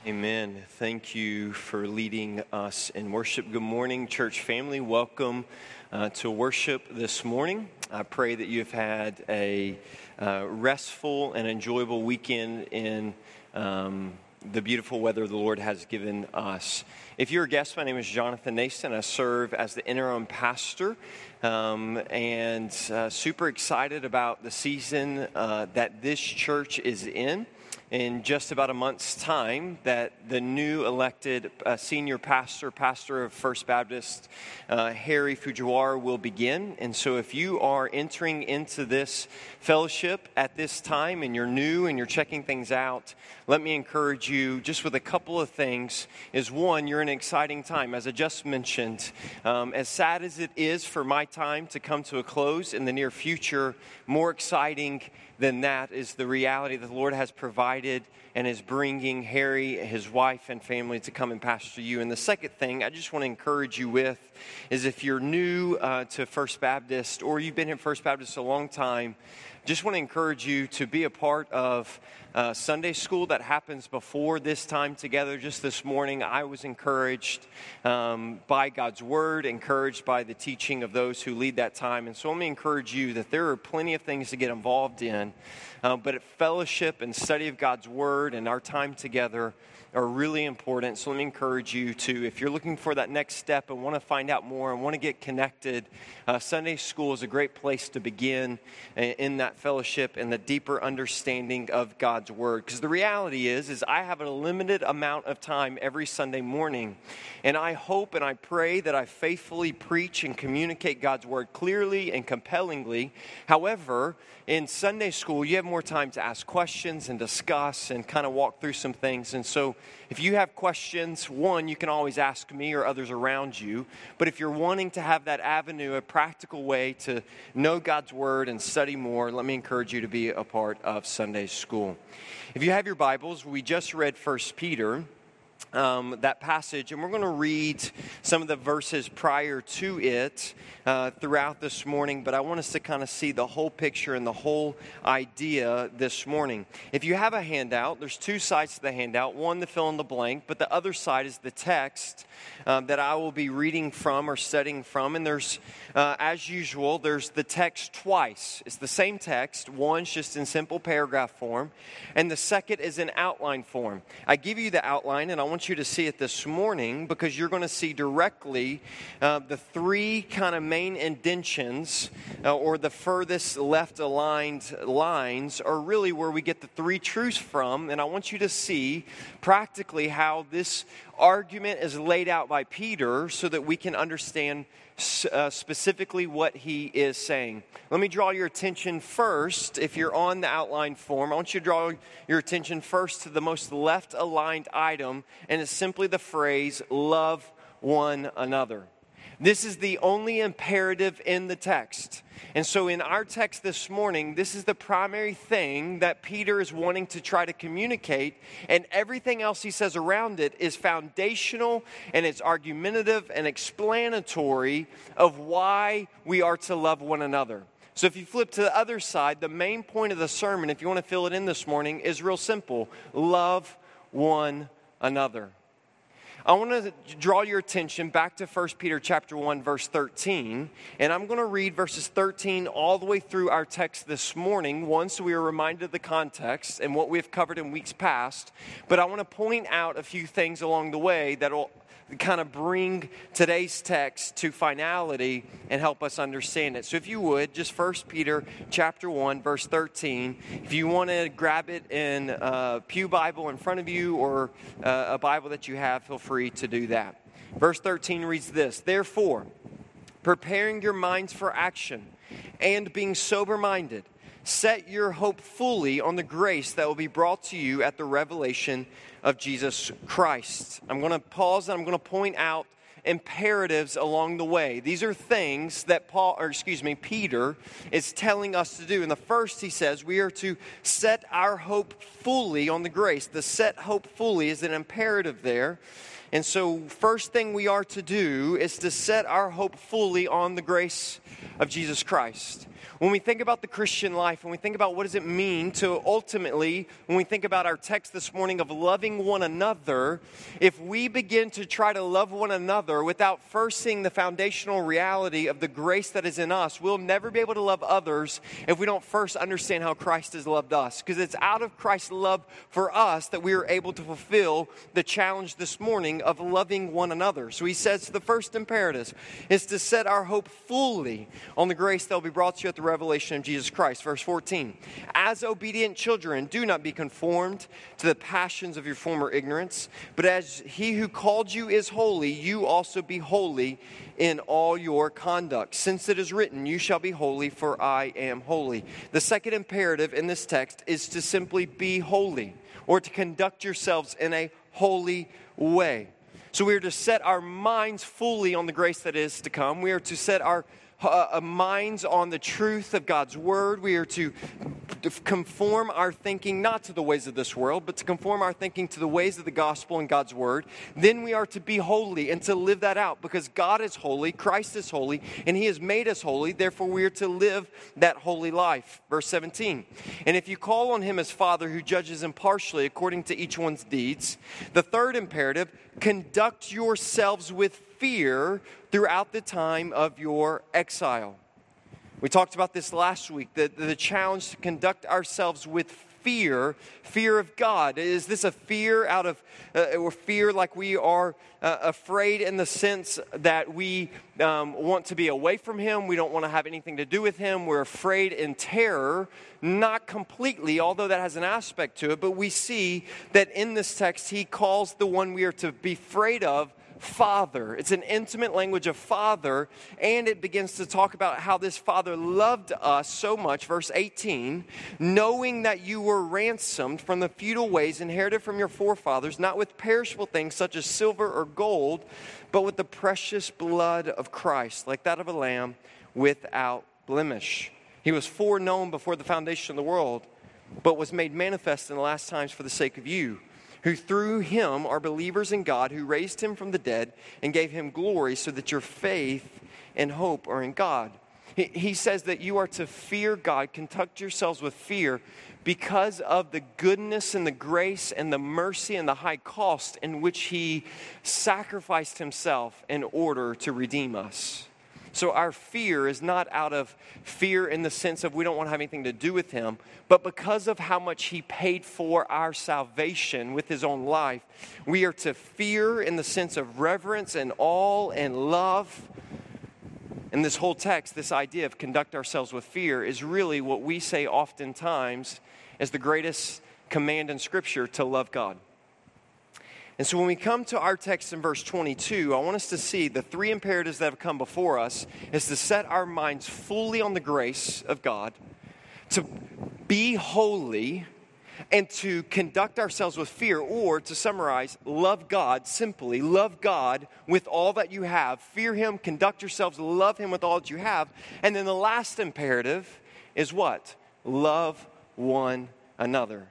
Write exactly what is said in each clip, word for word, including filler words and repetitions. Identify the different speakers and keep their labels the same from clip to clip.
Speaker 1: Amen. Thank you for leading us in worship. Good morning, church family. Welcome uh, to worship this morning. I pray that you've had a uh, restful and enjoyable weekend in um, the beautiful weather the Lord has given us. If you're a guest, my name is Jonathan Nason. I serve as the interim pastor um, and uh, super excited about the season uh, that this church is in. In just about a month's time, that the new elected uh, senior pastor, pastor of First Baptist, uh, Harry Fujiwara, will begin. And so if you are entering into this fellowship at this time and you're new and you're checking things out, let me encourage you just with a couple of things. Is one, you're in an exciting time. As I just mentioned, um, as sad as it is for my time to come to a close in the near future, more exciting than that is the reality that the Lord has provided and is bringing Harry, his wife, and family to come and pastor you. And the second thing I just want to encourage you with is if you're new uh, to First Baptist or you've been in First Baptist a long time, just want to encourage you to be a part of uh, Sunday school that happens before this time together. Just this morning, I was encouraged um, by God's Word, encouraged by the teaching of those who lead that time. And so let me encourage you that there are plenty of things to get involved in, uh, but at fellowship and study of God's Word and our time together are really important. So let me encourage you to, if you're looking for that next step and want to find out more and want to get connected, uh, Sunday school is a great place to begin in that fellowship and the deeper understanding of God's Word. Because the reality is, is I have a limited amount of time every Sunday morning, and I hope and I pray that I faithfully preach and communicate God's Word clearly and compellingly. However, in Sunday school, you have more time to ask questions and discuss and kind of walk through some things. And so if you have questions, one, you can always ask me or others around you. But if you're wanting to have that avenue, a practical way to know God's Word and study more, let me encourage you to be a part of Sunday school. If you have your Bibles, we just read First Peter. Um, that passage, and we're going to read some of the verses prior to it uh, throughout this morning, but I want us to kind of see the whole picture and the whole idea this morning. If you have a handout, there's two sides to the handout, one to fill in the blank, but the other side is the text um, that I will be reading from or studying from, and there's, uh, as usual, there's the text twice. It's the same text, one's just in simple paragraph form, and the second is in outline form. I give you the outline, and I want you to see it this morning because you're going to see directly uh, the three kind of main indentions uh, or the furthest left aligned lines are really where we get the three truths from. And I want you to see practically how this argument is laid out by Peter so that we can understand Uh, specifically what he is saying. Let me draw your attention first, if you're on the outline form, I want you to draw your attention first to the most left aligned item, and it's simply the phrase, love one another. This is the only imperative in the text. And so in our text this morning, this is the primary thing that Peter is wanting to try to communicate, and everything else he says around it is foundational and it's argumentative and explanatory of why we are to love one another. So if you flip to the other side, the main point of the sermon, if you want to fill it in this morning, is real simple. Love one another. I want to draw your attention back to First Peter chapter one, verse thirteen, and I'm going to read verses thirteen all the way through our text this morning, one, so we are reminded of the context and what we've covered in weeks past, but I want to point out a few things along the way that will kind of bring today's text to finality and help us understand it. So if you would, just First Peter chapter one, verse thirteen. If you want to grab it in a pew Bible in front of you or uh, a Bible that you have, feel free to do that. Verse thirteen reads this: Therefore, preparing your minds for action and being sober-minded, set your hope fully on the grace that will be brought to you at the revelation of Jesus Christ. I'm going to pause and I'm going to point out imperatives along the way. These are things that Paul, or excuse me, Peter is telling us to do. And the first, he says, we are to set our hope fully on the grace. The set hope fully is an imperative there. And so first thing we are to do is to set our hope fully on the grace of Jesus Christ. When we think about the Christian life, when we think about what does it mean to ultimately, when we think about our text this morning of loving one another, if we begin to try to love one another without first seeing the foundational reality of the grace that is in us, we'll never be able to love others if we don't first understand how Christ has loved us. Because it's out of Christ's love for us that we are able to fulfill the challenge this morning of loving one another. So he says the first imperative is to set our hope fully on the grace that will be brought to you at the revelation of Jesus Christ. Verse fourteen, as obedient children, do not be conformed to the passions of your former ignorance, but as he who called you is holy, you also be holy in all your conduct. Since it is written, you shall be holy, for I am holy. The second imperative in this text is to simply be holy, or to conduct yourselves in a holy way. So we are to set our minds fully on the grace that is to come. We are to set our Uh, minds on the truth of God's word. We are to conform our thinking not to the ways of this world, but to conform our thinking to the ways of the gospel and God's word. Then we are to be holy and to live that out, because God is holy, Christ is holy, and he has made us holy. Therefore we are to live that holy life. Verse seventeen, and if you call on him as Father who judges impartially according to each one's deeds. The third imperative, conduct yourselves with fear throughout the time of your exile. We talked about this last week, the, the challenge to conduct ourselves with fear, fear of God. Is this a fear out of, uh, or fear like we are uh, afraid in the sense that we um, want to be away from him, we don't want to have anything to do with him, we're afraid in terror? Not completely, although that has an aspect to it, but we see that in this text, he calls the one we are to be afraid of Father. It's an intimate language of Father, and it begins to talk about how this Father loved us so much. Verse eighteen, knowing that you were ransomed from the futile ways inherited from your forefathers, not with perishable things such as silver or gold, but with the precious blood of Christ, like that of a lamb without blemish. He was foreknown before the foundation of the world, but was made manifest in the last times for the sake of you, who through him are believers in God, who raised him from the dead and gave him glory, so that your faith and hope are in God. He, he says that you are to fear God, conduct yourselves with fear, because of the goodness and the grace and the mercy and the high cost in which he sacrificed himself in order to redeem us. So our fear is not out of fear in the sense of we don't want to have anything to do with him, but because of how much he paid for our salvation with his own life, we are to fear in the sense of reverence and awe and love. And this whole text, this idea of conduct ourselves with fear, is really what we say oftentimes as the greatest command in Scripture, to love God. And so when we come to our text in verse twenty-two, I want us to see the three imperatives that have come before us is to set our minds fully on the grace of God, to be holy, and to conduct ourselves with fear, or to summarize, love God simply. Love God with all that you have. Fear him, conduct yourselves, love him with all that you have. And then the last imperative is what? Love one another.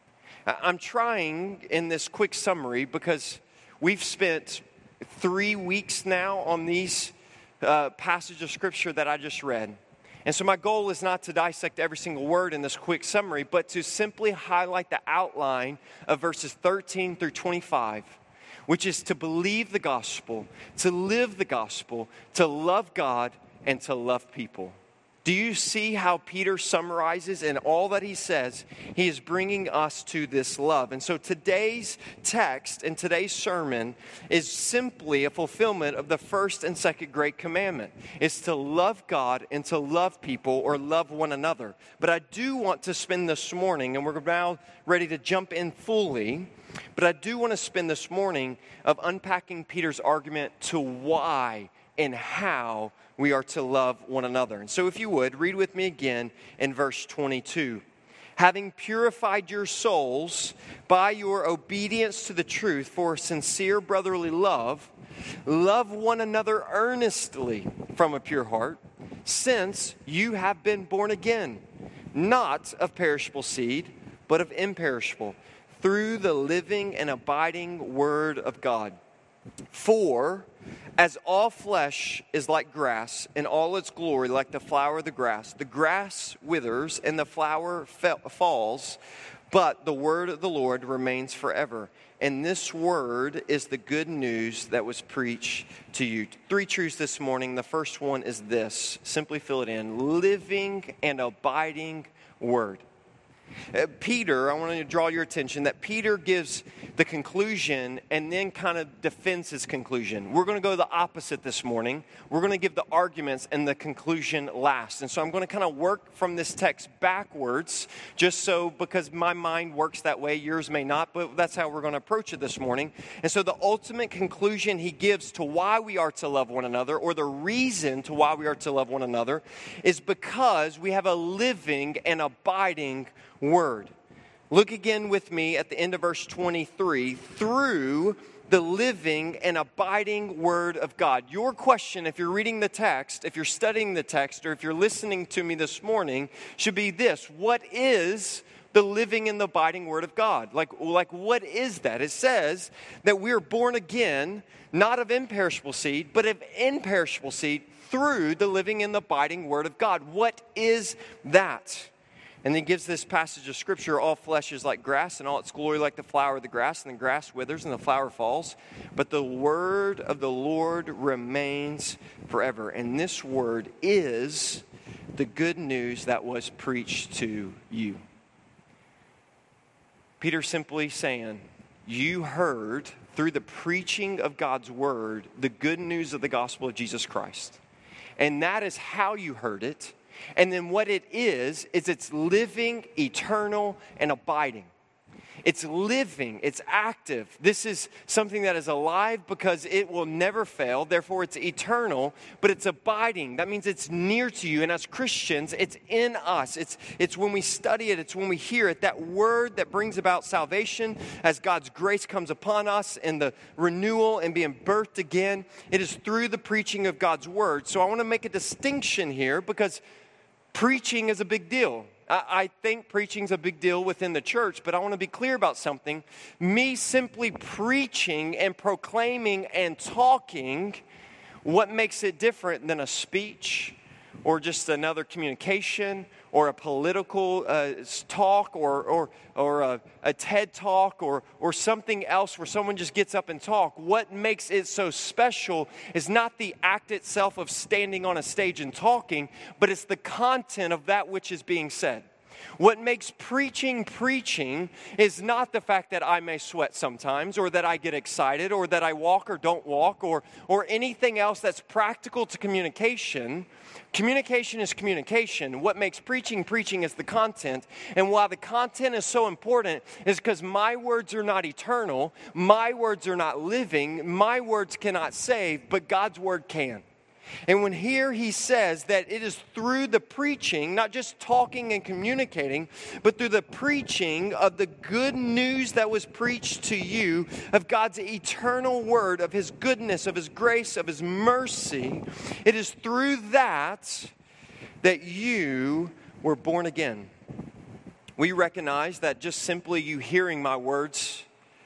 Speaker 1: I'm trying in this quick summary, because we've spent three weeks now on these uh, passages of Scripture that I just read. And so my goal is not to dissect every single word in this quick summary, but to simply highlight the outline of verses thirteen through twenty-five, which is to believe the gospel, to live the gospel, to love God, and to love people. Do you see how Peter summarizes in all that he says? He is bringing us to this love. And so today's text and today's sermon is simply a fulfillment of the first and second great commandment. It's to love God and to love people, or love one another. But I do want to spend this morning, and we're now ready to jump in fully, but I do want to spend this morning of unpacking Peter's argument to why and how we are to love one another. And so if you would, read with me again in verse twenty-two. Having purified your souls by your obedience to the truth for sincere brotherly love, Love one another earnestly from a pure heart, since you have been born again, not of perishable seed, but of imperishable, through the living and abiding word of God. For as all flesh is like grass, and all its glory like the flower of the grass, the grass withers and the flower fe- falls, but the word of the Lord remains forever. And this word is the good news that was preached to you. Three truths this morning. The first one is this. Simply fill it in. Living and abiding word. Uh, Peter, I want to draw your attention that Peter gives the conclusion and then kind of defends his conclusion. We're going to go the opposite this morning. We're going to give the arguments and the conclusion last. And so I'm going to kind of work from this text backwards, just so, because my mind works that way, yours may not, but that's how we're going to approach it this morning. And so the ultimate conclusion he gives to why we are to love one another, or the reason to why we are to love one another, is because we have a living and abiding word. Look again with me at the end of verse twenty-three. Through the living and abiding word of God. Your question, if you're reading the text, if you're studying the text, or if you're listening to me this morning, should be this: what is the living and the abiding word of God? Like, like what is that? It says that we're born again, not of imperishable seed, but of imperishable seed, through the living and the abiding word of God. What is that? And then gives this passage of Scripture: all flesh is like grass, and all its glory like the flower of the grass, and the grass withers and the flower falls, but the word of the Lord remains forever. And this word is the good news that was preached to you. Peter simply saying, you heard through the preaching of God's word the good news of the gospel of Jesus Christ. And that is how you heard it. And then what it is, is it's living, eternal, and abiding. It's living, it's active. This is something that is alive because it will never fail. Therefore, it's eternal, but it's abiding. That means it's near to you. And as Christians, it's in us. It's, it's when we study it, it's when we hear it. That word that brings about salvation as God's grace comes upon us and the renewal and being birthed again. It is through the preaching of God's word. So I want to make a distinction here, because preaching is a big deal. I think preaching is a big deal within the church, but I want to be clear about something. Me simply preaching and proclaiming and talking, what makes it different than a speech or just another communication or a political uh, talk or or or a, a TED talk or or something else where someone just gets up and talk? What makes it so special is not the act itself of standing on a stage and talking, but it's the content of that which is being said. What makes preaching preaching is not the fact that I may sweat sometimes, or that I get excited, or that I walk or don't walk, or or anything else that's practical to communication. Communication is communication. What makes preaching preaching is the content. And while the content is so important, is because my words are not eternal, my words are not living, my words cannot save, but God's word can. And when here he says that it is through the preaching, not just talking and communicating, but through the preaching of the good news that was preached to you, of God's eternal word, of his goodness, of his grace, of his mercy, it is through that that you were born again. We recognize that just simply you hearing my words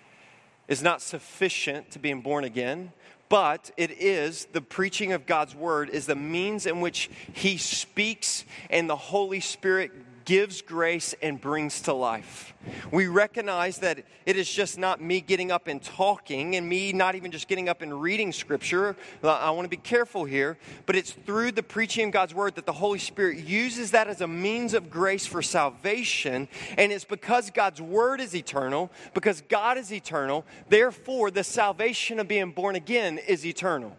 Speaker 1: is not sufficient to being born again. But it is, the preaching of God's word is the means in which he speaks and the Holy Spirit gives grace and brings to life. We recognize that it is just not me getting up and talking, and me not even just getting up and reading scripture. I want to be careful here, but it's through the preaching of God's word that the Holy Spirit uses that as a means of grace for salvation. And it's because God's word is eternal, because God is eternal, therefore the salvation of being born again is eternal.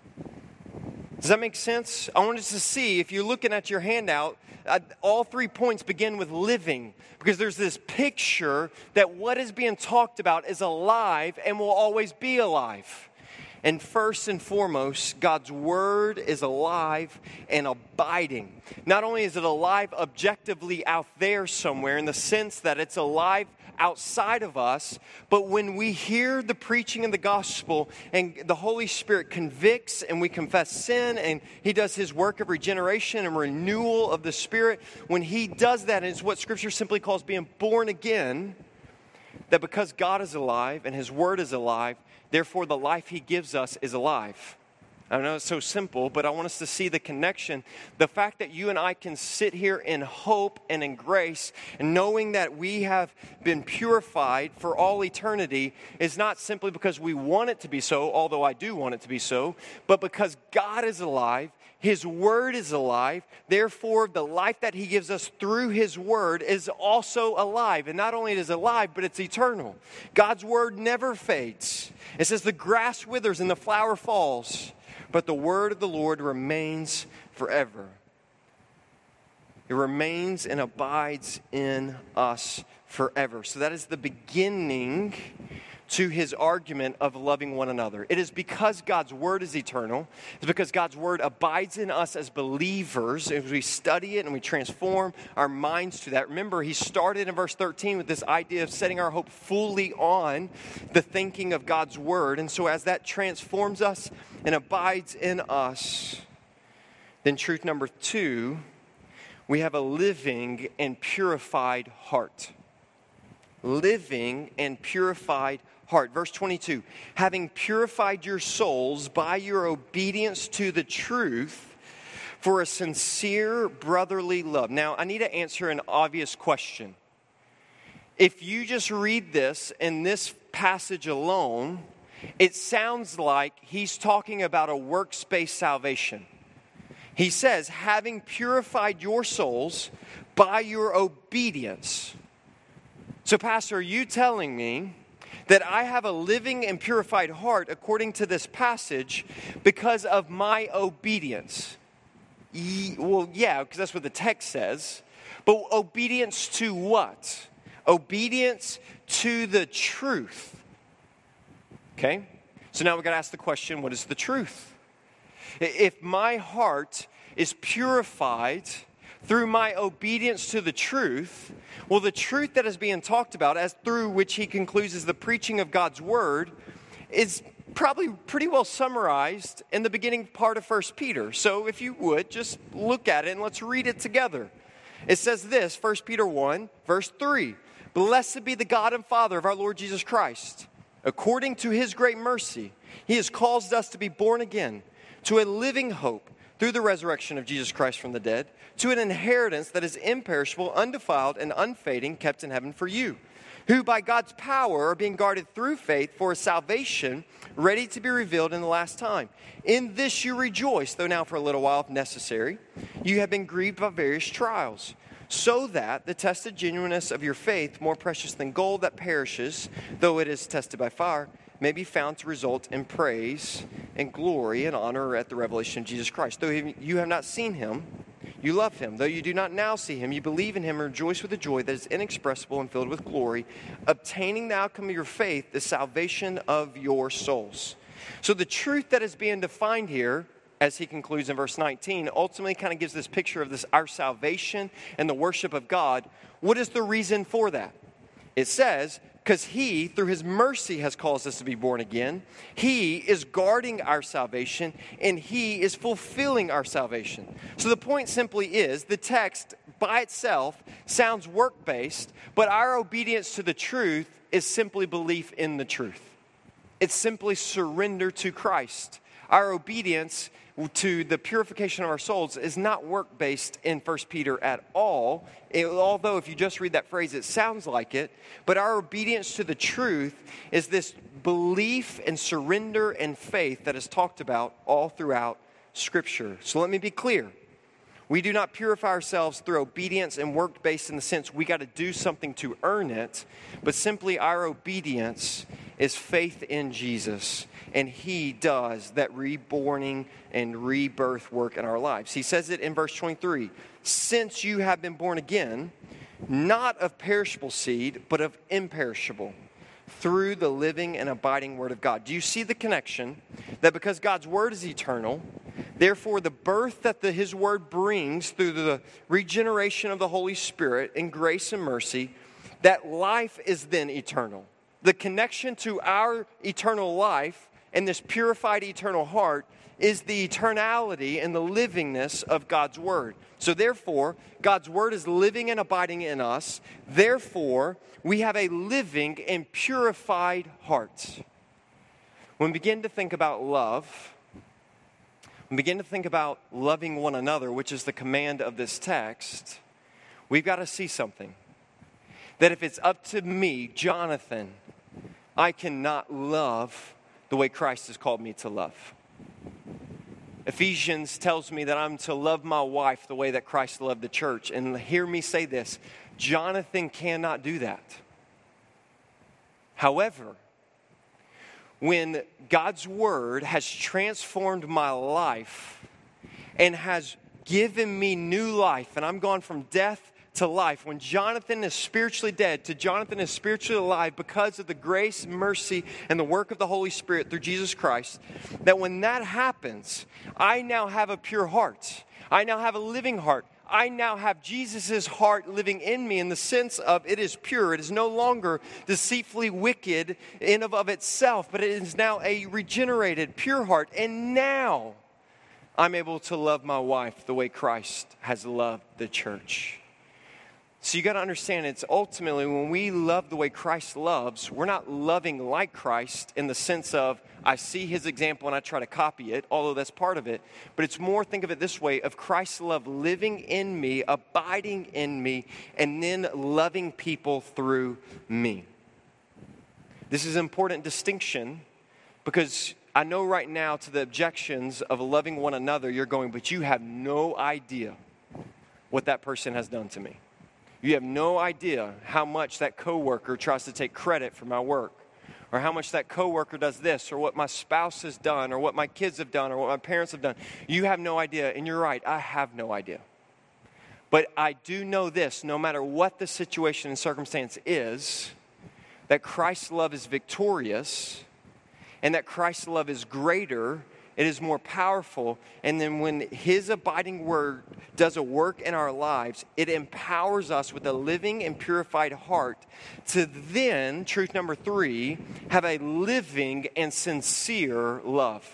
Speaker 1: Does that make sense? I want us to see, if you're looking at your handout, uh, all three points begin with living, because there's this picture that what is being talked about is alive and will always be alive. And first and foremost, God's word is alive and abiding. Not only is it alive objectively out there somewhere, in the sense that it's alive outside of us. But when we hear the preaching of the gospel and the Holy Spirit convicts and we confess sin and He does His work of regeneration and renewal of the Spirit, when He does that, and it's what Scripture simply calls being born again, that because God is alive and His Word is alive, therefore the life He gives us is alive. I know it's so simple, but I want us to see the connection. The fact that you and I can sit here in hope and in grace, and knowing that we have been purified for all eternity, is not simply because we want it to be so, although I do want it to be so, but because God is alive, His Word is alive, therefore the life that He gives us through His Word is also alive. And not only is it alive, but it's eternal. God's Word never fades. It says the grass withers and the flower falls, but the word of the Lord remains forever. It remains and abides in us forever. So that is the beginning to His argument of loving one another. It is because God's word is eternal. It's because God's word abides in us as believers as we study it and we transform our minds to that. Remember, He started in verse thirteen with this idea of setting our hope fully on the thinking of God's word. And so as that transforms us and abides in us, then truth number two, we have a living and purified heart. Living and purified heart. Verse twenty-two, having purified your souls by your obedience to the truth for a sincere brotherly love. Now, I need to answer an obvious question. If you just read this in this passage alone, it sounds like he's talking about a works-based salvation. He says, having purified your souls by your obedience. So, Pastor, are you telling me that I have a living and purified heart according to this passage because of my obedience? Ye, well, yeah, because that's what the text says. But obedience to what? Obedience to the truth. Okay? So now we've got to ask the question, what is the truth? If my heart is purified through my obedience to the truth, well, the truth that is being talked about, as through which he concludes is the preaching of God's word, is probably pretty well summarized in the beginning part of First Peter. So if you would, just look at it and let's read it together. It says this, First Peter one, verse three, "Blessed be the God and Father of our Lord Jesus Christ. According to His great mercy, He has caused us to be born again to a living hope through the resurrection of Jesus Christ from the dead, to an inheritance that is imperishable, undefiled, and unfading, kept in heaven for you, who by God's power are being guarded through faith for a salvation ready to be revealed in the last time. In this you rejoice, though now for a little while, if necessary, you have been grieved by various trials, so that the tested genuineness of your faith, more precious than gold that perishes, though it is tested by fire, may be found to result in praise and glory and honor at the revelation of Jesus Christ. Though you have not seen Him, you love Him. Though you do not now see Him, you believe in Him and rejoice with a joy that is inexpressible and filled with glory, obtaining the outcome of your faith, the salvation of your souls." So the truth that is being defined here, as he concludes in verse nineteen, ultimately kind of gives this picture of this our salvation and the worship of God. What is the reason for that? It says, because He, through His mercy, has caused us to be born again. He is guarding our salvation, and He is fulfilling our salvation. So the point simply is, the text by itself sounds work-based, but our obedience to the truth is simply belief in the truth. It's simply surrender to Christ. Our obedience to the purification of our souls is not work-based in First Peter at all. It, although if you just read that phrase, it sounds like it. But our obedience to the truth is this belief and surrender and faith that is talked about all throughout Scripture. So let me be clear. We do not purify ourselves through obedience and work-based in the sense we got to do something to earn it, but simply our obedience is faith in Jesus, and He does that reborning and rebirth work in our lives. He says it in verse twenty-three, "Since you have been born again, not of perishable seed, but of imperishable, through the living and abiding Word of God." Do you see the connection? That because God's Word is eternal, therefore the birth that the, His Word brings through the regeneration of the Holy Spirit in grace and mercy that life is then eternal. The connection to our eternal life and this purified eternal heart is the eternality and the livingness of God's Word. So therefore, God's Word is living and abiding in us. Therefore, we have a living and purified heart. When we begin to think about love, when we begin to think about loving one another, which is the command of this text, we've got to see something. That if it's up to me, Jonathan, I cannot love the way Christ has called me to love. Ephesians tells me that I'm to love my wife the way that Christ loved the church. And hear me say this, Jonathan cannot do that. However, when God's Word has transformed my life and has given me new life, and I'm gone from death to life, when Jonathan is spiritually dead to Jonathan is spiritually alive because of the grace, mercy, and the work of the Holy Spirit through Jesus Christ, that when that happens, I now have a pure heart. I now have a living heart. I now have Jesus' heart living in me in the sense of it is pure. It is no longer deceitfully wicked in of, of itself, but it is now a regenerated, pure heart. And now I'm able to love my wife the way Christ has loved the church. So you got to understand, it's ultimately when we love the way Christ loves, we're not loving like Christ in the sense of I see his example and I try to copy it, although that's part of it. But it's more, think of it this way, of Christ's love living in me, abiding in me, and then loving people through me. This is an important distinction because I know right now to the objections of loving one another, you're going, but you have no idea what that person has done to me. You have no idea how much that coworker tries to take credit for my work, or how much that coworker does this, or what my spouse has done, or what my kids have done, or what my parents have done. You have no idea, and you're right, I have no idea. But I do know this, no matter what the situation and circumstance is, that Christ's love is victorious, and that Christ's love is greater. It is more powerful, and then when his abiding word does a work in our lives, it empowers us with a living and purified heart to then, truth number three, have a living and sincere love.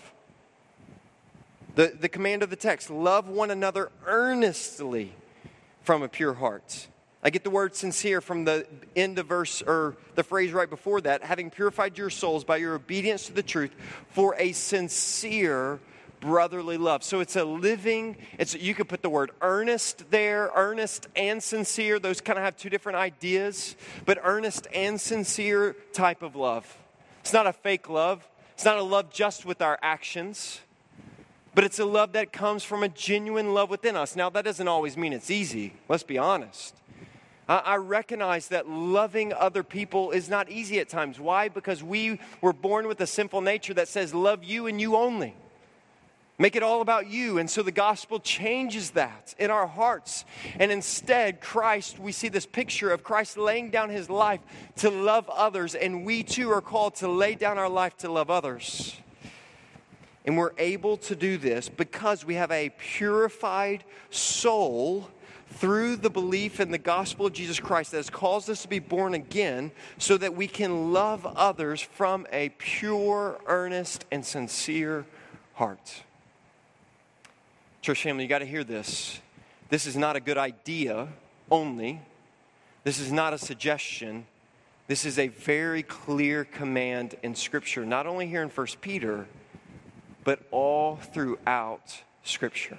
Speaker 1: The, the command of the text, love one another earnestly from a pure heart. I get the word sincere from the end of verse, or the phrase right before that, having purified your souls by your obedience to the truth for a sincere brotherly love. So it's a living, it's you could put the word earnest there, earnest and sincere. Those kind of have two different ideas, but earnest and sincere type of love. It's not a fake love. It's not a love just with our actions, but it's a love that comes from a genuine love within us. Now, that doesn't always mean it's easy. Let's be honest. I recognize that loving other people is not easy at times. Why? Because we were born with a sinful nature that says, love you and you only. Make it all about you. And so the gospel changes that in our hearts. And instead, Christ, we see this picture of Christ laying down his life to love others. And we too are called to lay down our life to love others. And we're able to do this because we have a purified soul through the belief in the gospel of Jesus Christ that has caused us to be born again so that we can love others from a pure, earnest, and sincere heart. Church family, you got to hear this. This is not a good idea only. This is not a suggestion. This is a very clear command in Scripture, not only here in First Peter, but all throughout Scripture.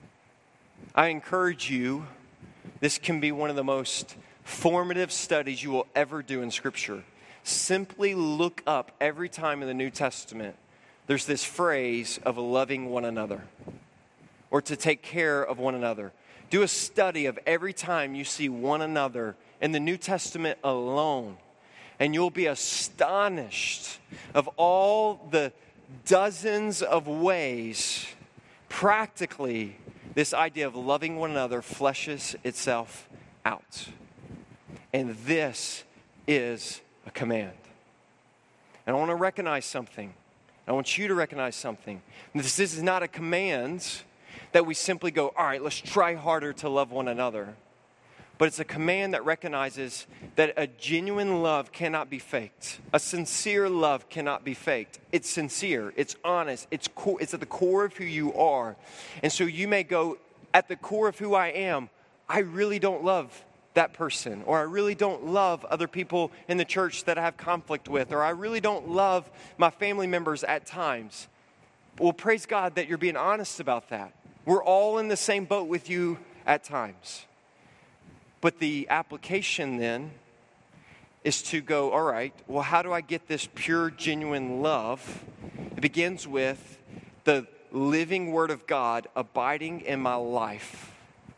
Speaker 1: I encourage you, this can be one of the most formative studies you will ever do in Scripture. Simply look up every time in the New Testament, there's this phrase of loving one another or to take care of one another. Do a study of every time you see one another in the New Testament alone, and you'll be astonished of all the dozens of ways, practically, this idea of loving one another fleshes itself out. And this is a command. And I want to recognize something. I want you to recognize something. This is not a command that we simply go, all right, let's try harder to love one another. but it's a command that recognizes that a genuine love cannot be faked. A sincere love cannot be faked. It's sincere, it's honest, it's co- it's at the core of who you are. And so you may go, at the core of who I am, I really don't love that person, or I really don't love other people in the church that I have conflict with, or I really don't love my family members at times. Well, praise God that you're being honest about that. We're all in the same boat with you at times. But the application then is to go, all right, well, how do I get this pure, genuine love? It begins with the living Word of God abiding in my life.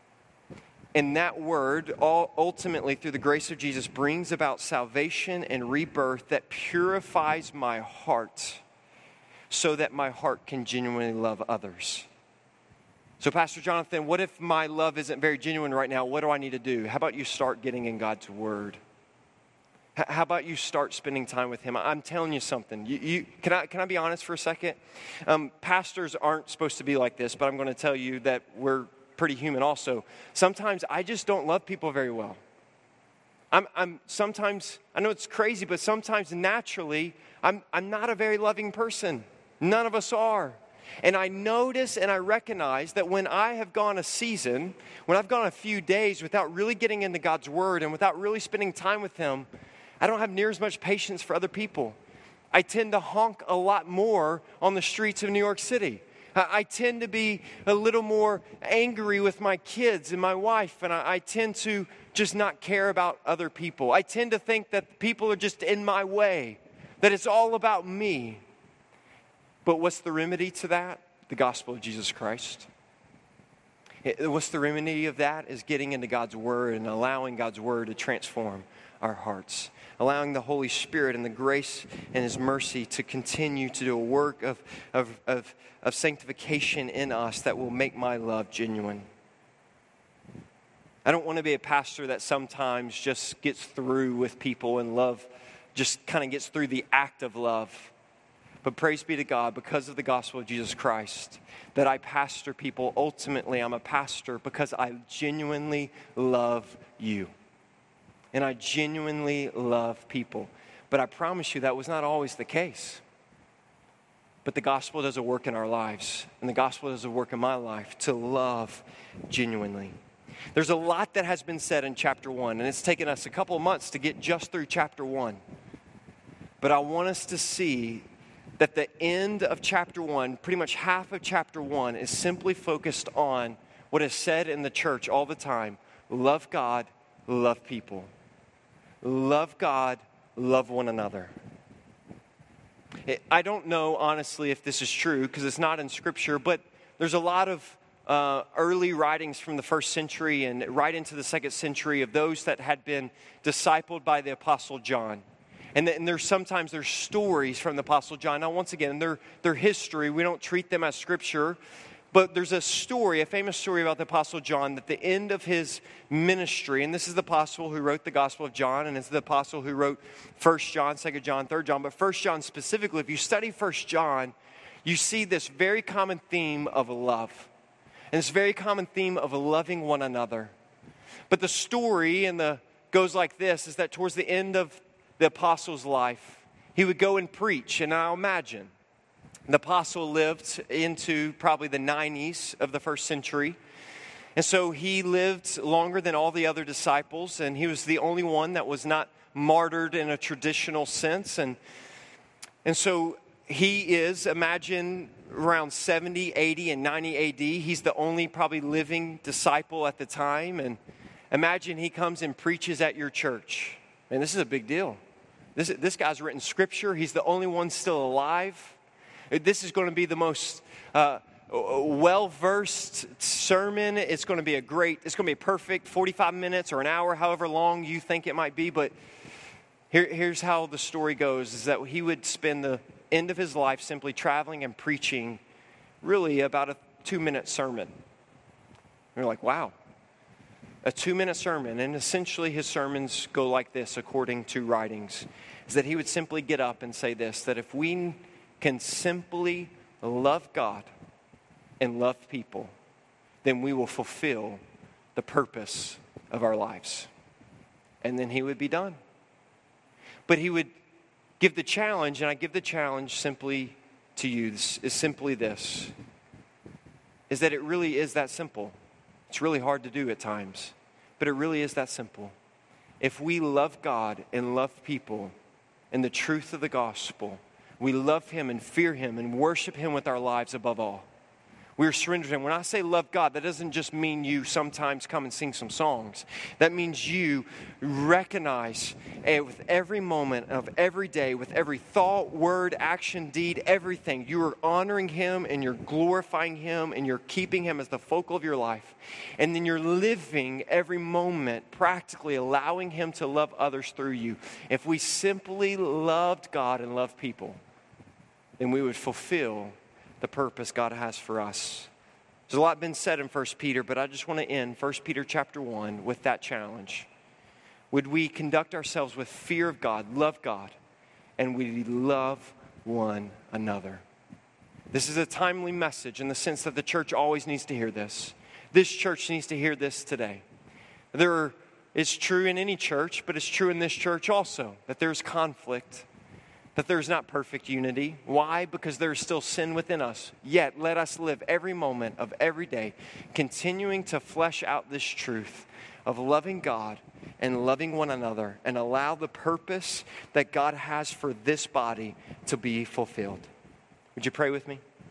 Speaker 1: And that word, all ultimately through the grace of Jesus, brings about salvation and rebirth that purifies my heart so that my heart can genuinely love others. So, Pastor Jonathan, what if my love isn't very genuine right now? What do I need to do? How about you start getting in God's Word? H- how about you start spending time with Him? I'm telling you something. You, you, can I, can I be honest for a second? Um, pastors aren't supposed to be like this, but I'm going to tell you that we're pretty human also. Sometimes I just don't love people very well. I'm, I'm sometimes, I know it's crazy, but sometimes naturally, I'm, I'm not a very loving person. None of us are. And I notice and I recognize that when I have gone a season, when I've gone a few days without really getting into God's Word and without really spending time with Him, I don't have near as much patience for other people. I tend to honk a lot more on the streets of New York City. I tend to be a little more angry with my kids and my wife, and I, I tend to just not care about other people. I tend to think that people are just in my way, that it's all about me. But what's the remedy to that? The gospel of Jesus Christ. It, what's the remedy of that is getting into God's Word and allowing God's Word to transform our hearts. Allowing the Holy Spirit and the grace and His mercy to continue to do a work of, of, of, of sanctification in us that will make my love genuine. I don't want to be a pastor that sometimes just gets through with people and love just kind of gets through the act of love. But praise be to God, because of the gospel of Jesus Christ, that I pastor people. Ultimately, I'm a pastor because I genuinely love you. And I genuinely love people. But I promise you that was not always the case. But the gospel does a work in our lives. And the gospel does a work in my life to love genuinely. There's a lot that has been said in chapter one. And it's taken us a couple of months to get just through chapter one. But I want us to see that the end of chapter one, pretty much half of chapter one, is simply focused on what is said in the church all the time. Love God, love people. Love God, love one another. I don't know, honestly, if this is true, because it's not in Scripture, but there's a lot of uh, early writings from the first century and right into the second century of those that had been discipled by the Apostle John. And, and there's sometimes there's stories from the Apostle John. Now, once again, they're, they're history. We don't treat them as Scripture. But there's a story, a famous story about the Apostle John, that the end of his ministry, and this is the apostle who wrote the Gospel of John, and it's the apostle who wrote First John, Second John, Third John, but First John specifically, if you study First John, you see this very common theme of love. And this very common theme of loving one another. But the story and the goes like this, is that towards the end of the apostle's life, he would go and preach, and I'll imagine the apostle lived into probably the nineties of the first century. And so he lived longer than all the other disciples, and he was the only one that was not martyred in a traditional sense. And, and so he is, imagine, around seventy, eighty, and ninety A D. He's the only probably living disciple at the time. And imagine he comes and preaches at your church. Man, this is a big deal. This, this guy's written Scripture. He's the only one still alive. This is going to be the most uh, well-versed sermon. It's going to be a great, it's going to be a perfect forty-five minutes or an hour, however long you think it might be. But here, here's how the story goes, is that he would spend the end of his life simply traveling and preaching really about a two-minute sermon. And you're like, wow, a two-minute sermon. And essentially his sermons go like this, according to writings, is that he would simply get up and say this, that if we can simply love God and love people, then we will fulfill the purpose of our lives. And then he would be done. But he would give the challenge, and I give the challenge simply to you, this is simply this, is that it really is that simple. It's really hard to do at times, but it really is that simple. If we love God and love people and the truth of the gospel, we love him and fear him and worship him with our lives above all. We're surrendered to him. When I say love God, that doesn't just mean you sometimes come and sing some songs. That means you recognize uh, with every moment of every day, with every thought, word, action, deed, everything, you are honoring him and you're glorifying him and you're keeping him as the focal of your life. And then you're living every moment, practically allowing him to love others through you. If we simply loved God and loved people, then we would fulfill the purpose God has for us. There's a lot been said in First Peter, but I just want to end First Peter chapter one with that challenge. Would we conduct ourselves with fear of God, love God, and we love one another? This is a timely message in the sense that the church always needs to hear this. This church needs to hear this today. There is true in any church, but it's true in this church also, that there's conflict, that there's not perfect unity. Why? Because there's still sin within us. Yet, let us live every moment of every day continuing to flesh out this truth of loving God and loving one another and allow the purpose that God has for this body to be fulfilled. Would you pray with me?